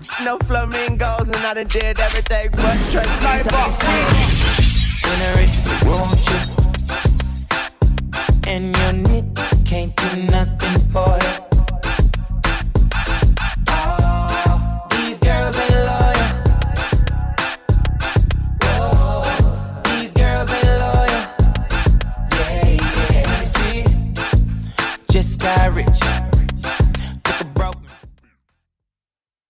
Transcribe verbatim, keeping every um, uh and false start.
No flamingos, and I done did everything but trust me. When I reach the want you, and your nip can't do nothing for it. Oh, these girls ain't loyal. Whoa, these girls ain't loyal. Yeah, yeah. Let me see. Just got rich.